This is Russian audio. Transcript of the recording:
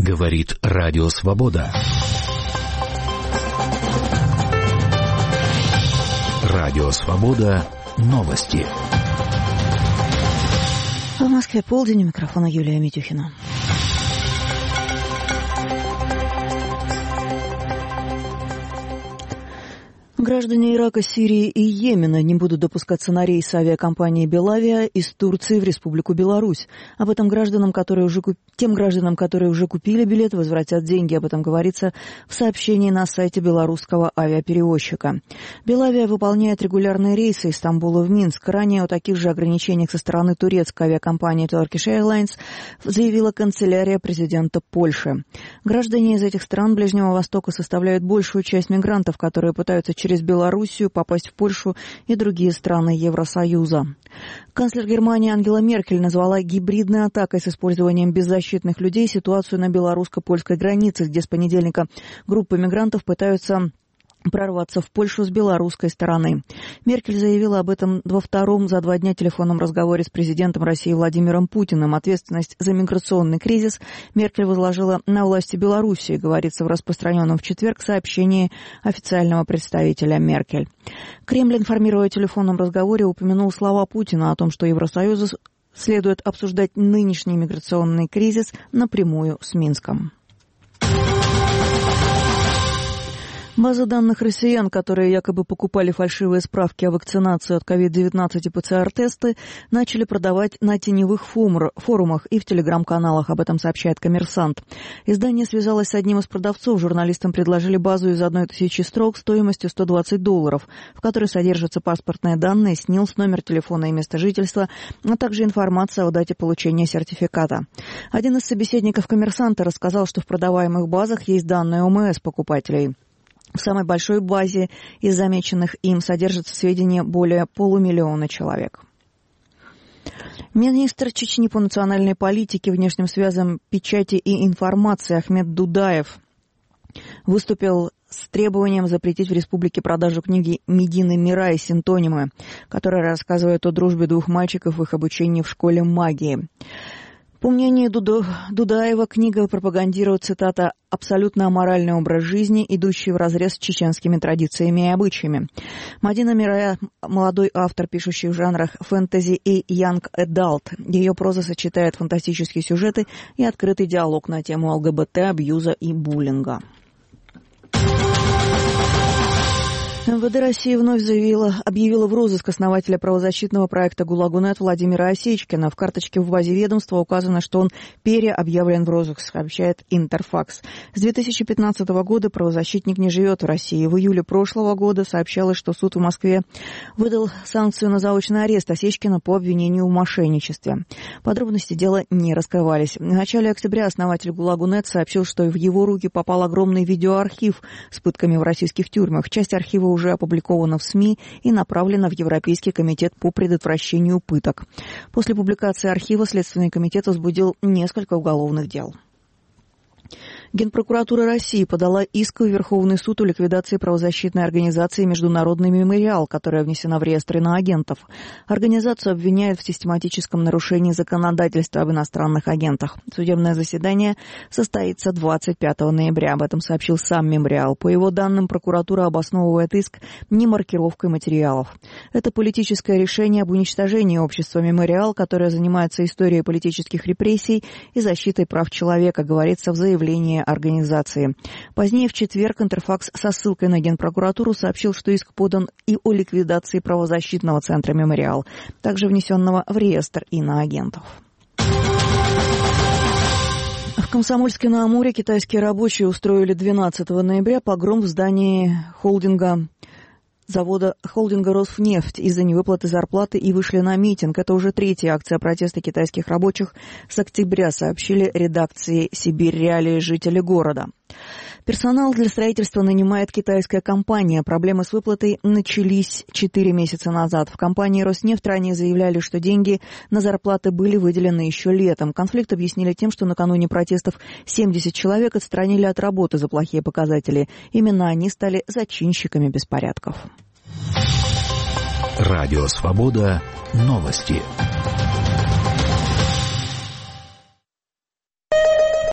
Говорит Радио Свобода. Радио Свобода. Новости. В Москве полдень. У микрофона Юлия Митюхина. Граждане Ирака, Сирии и Йемена не будут допускаться на рейсы авиакомпании «Белавиа» из Турции в Республику Беларусь. Об этом тем гражданам, которые уже купили билет, возвратят деньги. Об этом говорится в сообщении на сайте белорусского авиаперевозчика. «Белавиа» выполняет регулярные рейсы из Стамбула в Минск. Ранее о таких же ограничениях со стороны турецкой авиакомпании Turkish Airlines заявила канцелярия президента Польши. Граждане из этих стран Ближнего Востока составляют большую часть мигрантов, которые пытаются через Белоруссию попасть в Польшу и другие страны Евросоюза. Канцлер Германии Ангела Меркель назвала гибридной атакой с использованием беззащитных людей ситуацию на белорусско-польской границе, где с понедельника группы мигрантов пытаются прорваться в Польшу с белорусской стороны. Меркель заявила об этом во втором за 2 дня телефонном разговоре с президентом России Владимиром Путиным. Ответственность за миграционный кризис Меркель возложила на власти Белоруссии, говорится в распространенном в четверг сообщении официального представителя Меркель. Кремль, информируя о телефонном разговоре, упомянул слова Путина о том, что Евросоюзу следует обсуждать нынешний миграционный кризис напрямую с Минском. Базы данных россиян, которые якобы покупали фальшивые справки о вакцинации от COVID-19 и ПЦР-тесты, начали продавать на теневых форумах и в телеграм-каналах. Об этом сообщает «Коммерсант». Издание связалось с одним из продавцов. Журналистам предложили базу из 1000 строк стоимостью $120, в которой содержатся паспортные данные, СНИЛС, номер телефона и место жительства, а также информация о дате получения сертификата. Один из собеседников «Коммерсанта» рассказал, что в продаваемых базах есть данные ОМС покупателей. В самой большой базе из замеченных им содержатся сведения более 500 000 человек. Министр Чечни по национальной политике, внешним связям, печати и информации Ахмед Дудаев выступил с требованием запретить в республике продажу книги Медины Мира и синтонимы, которая рассказывает о дружбе 2 мальчиков в их обучении в школе магии. По мнению Дудаева, книга пропагандирует, цитата, «абсолютно аморальный образ жизни, идущий вразрез с чеченскими традициями и обычаями». Мадина Мирая – молодой автор, пишущий в жанрах фэнтези и янг эдалт. Ее проза сочетает фантастические сюжеты и открытый диалог на тему ЛГБТ, абьюза и буллинга. МВД России вновь объявила в розыск основателя правозащитного проекта «ГУЛАГу.нет» Владимира Осечкина. В карточке в базе ведомства указано, что он переобъявлен в розыск, сообщает Интерфакс. С 2015 года правозащитник не живет в России. В июле прошлого года сообщалось, что суд в Москве выдал санкцию на заочный арест Осечкина по обвинению в мошенничестве. Подробности дела не раскрывались. В начале октября основатель «ГУЛАГу.нет» сообщил, что в его руки попал огромный видеоархив с пытками в российских тюрьмах. Часть архива уже опубликовано в СМИ и направлено в Европейский комитет по предотвращению пыток. После публикации архива Следственный комитет возбудил несколько уголовных дел. Генпрокуратура России подала иск в Верховный суд о ликвидации правозащитной организации «Международный мемориал», которая внесена в реестр иноагентов. Организацию обвиняют в систематическом нарушении законодательства об иностранных агентах. Судебное заседание состоится 25 ноября. Об этом сообщил сам мемориал. По его данным, прокуратура обосновывает иск не маркировкой материалов. Это политическое решение об уничтожении общества «Мемориал», которое занимается историей политических репрессий и защитой прав человека, говорится в заявлении организации. Позднее в четверг Интерфакс со ссылкой на Генпрокуратуру сообщил, что иск подан и о ликвидации правозащитного центра «Мемориал», также внесенного в реестр иноагентов. В Комсомольске-на-Амуре китайские рабочие устроили 12 ноября погром в здании холдинга «Роснефть» из-за невыплаты зарплаты и вышли на митинг. Это уже 3-я акция протеста китайских рабочих с октября, сообщили редакции «Сибирь Реалии» жители города. Персонал для строительства нанимает китайская компания. Проблемы с выплатой начались 4 месяца назад. В компании «Роснефть» ранее заявляли, что деньги на зарплаты были выделены еще летом. Конфликт объяснили тем, что накануне протестов 70 человек отстранили от работы за плохие показатели. Именно они стали зачинщиками беспорядков. Радио «Свобода». Новости.